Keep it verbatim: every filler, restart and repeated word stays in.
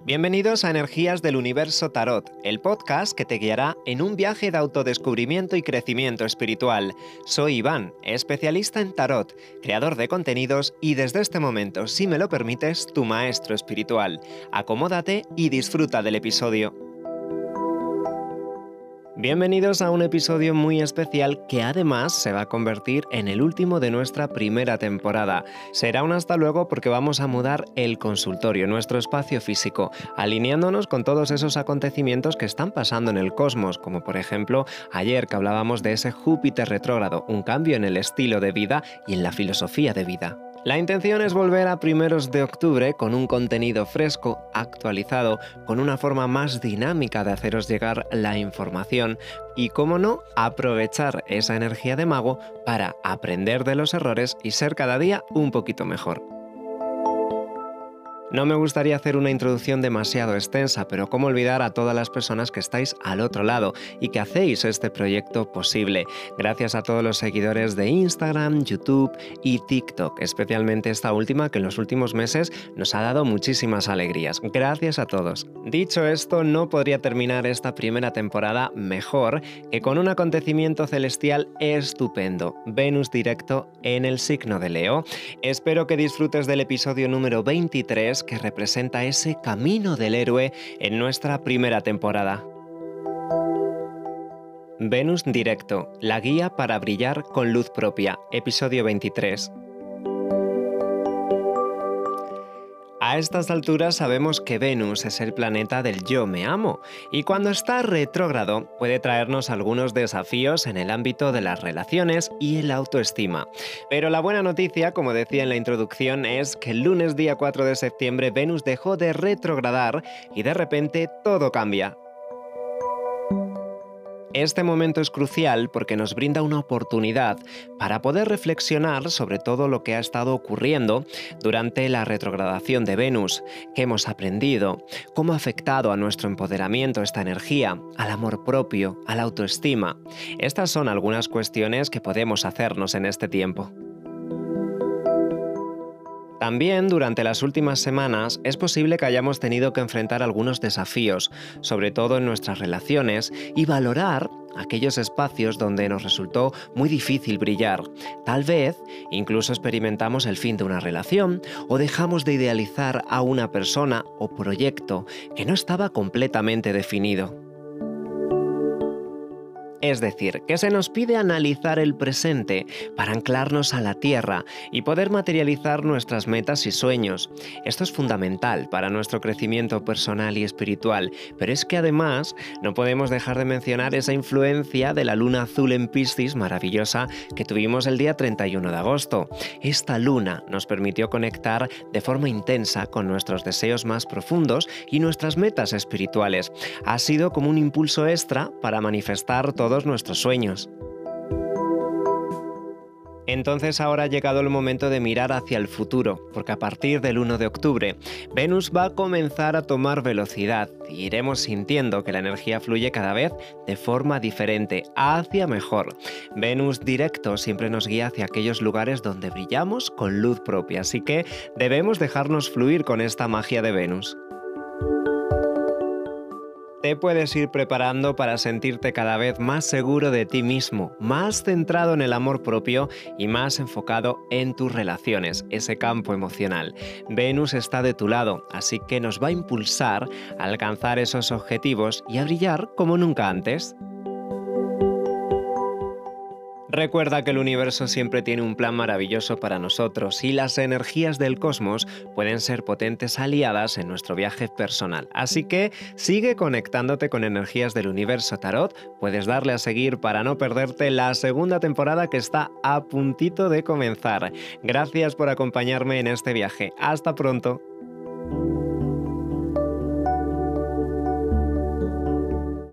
Bienvenidos a Energías del Universo Tarot, el podcast que te guiará en un viaje de autodescubrimiento y crecimiento espiritual. Soy Iván, especialista en tarot, creador de contenidos y desde este momento, si me lo permites, tu maestro espiritual. Acomódate y disfruta del episodio. Bienvenidos a un episodio muy especial que además se va a convertir en el último de nuestra primera temporada. Será un hasta luego porque vamos a mudar el consultorio, nuestro espacio físico, alineándonos con todos esos acontecimientos que están pasando en el cosmos, como por ejemplo ayer que hablábamos de ese Júpiter retrógrado, un cambio en el estilo de vida y en la filosofía de vida. La intención es volver a primeros de octubre con un contenido fresco, actualizado, con una forma más dinámica de haceros llegar la información y, cómo no, aprovechar esa energía de mago para aprender de los errores y ser cada día un poquito mejor. No me gustaría hacer una introducción demasiado extensa, pero cómo olvidar a todas las personas que estáis al otro lado y que hacéis este proyecto posible. Gracias a todos los seguidores de Instagram, YouTube y TikTok, especialmente esta última que en los últimos meses nos ha dado muchísimas alegrías. Gracias a todos. Dicho esto, no podría terminar esta primera temporada mejor que con un acontecimiento celestial estupendo. Venus directo en el signo de Leo. Espero que disfrutes del episodio número veintitrés que representa ese camino del héroe en nuestra primera temporada. Venus directo, la guía para brillar con luz propia, episodio veintitrés. A estas alturas sabemos que Venus es el planeta del yo me amo y cuando está retrógrado puede traernos algunos desafíos en el ámbito de las relaciones y la autoestima. Pero la buena noticia, como decía en la introducción, es que el lunes día cuatro de septiembre Venus dejó de retrogradar y de repente todo cambia. Este momento es crucial porque nos brinda una oportunidad para poder reflexionar sobre todo lo que ha estado ocurriendo durante la retrogradación de Venus, qué hemos aprendido, cómo ha afectado a nuestro empoderamiento esta energía, al amor propio, a la autoestima. Estas son algunas cuestiones que podemos hacernos en este tiempo. También durante las últimas semanas es posible que hayamos tenido que enfrentar algunos desafíos, sobre todo en nuestras relaciones, y valorar aquellos espacios donde nos resultó muy difícil brillar. Tal vez incluso experimentamos el fin de una relación o dejamos de idealizar a una persona o proyecto que no estaba completamente definido. Es decir, que se nos pide analizar el presente para anclarnos a la tierra y poder materializar nuestras metas y sueños. Esto es fundamental para nuestro crecimiento personal y espiritual, pero es que además no podemos dejar de mencionar esa influencia de la luna azul en Piscis maravillosa que tuvimos el día treinta y uno de agosto. Esta luna nos permitió conectar de forma intensa con nuestros deseos más profundos y nuestras metas espirituales. Ha sido como un impulso extra para manifestar todo todos nuestros sueños. Entonces ahora ha llegado el momento de mirar hacia el futuro, porque a partir del uno de octubre, Venus va a comenzar a tomar velocidad y iremos sintiendo que la energía fluye cada vez de forma diferente, hacia mejor. Venus directo siempre nos guía hacia aquellos lugares donde brillamos con luz propia, así que debemos dejarnos fluir con esta magia de Venus. Te puedes ir preparando para sentirte cada vez más seguro de ti mismo, más centrado en el amor propio y más enfocado en tus relaciones, ese campo emocional. Venus está de tu lado, así que nos va a impulsar a alcanzar esos objetivos y a brillar como nunca antes. Recuerda que el universo siempre tiene un plan maravilloso para nosotros y las energías del cosmos pueden ser potentes aliadas en nuestro viaje personal. Así que sigue conectándote con Energías del Universo Tarot. Puedes darle a seguir para no perderte la segunda temporada que está a puntito de comenzar. Gracias por acompañarme en este viaje. Hasta pronto.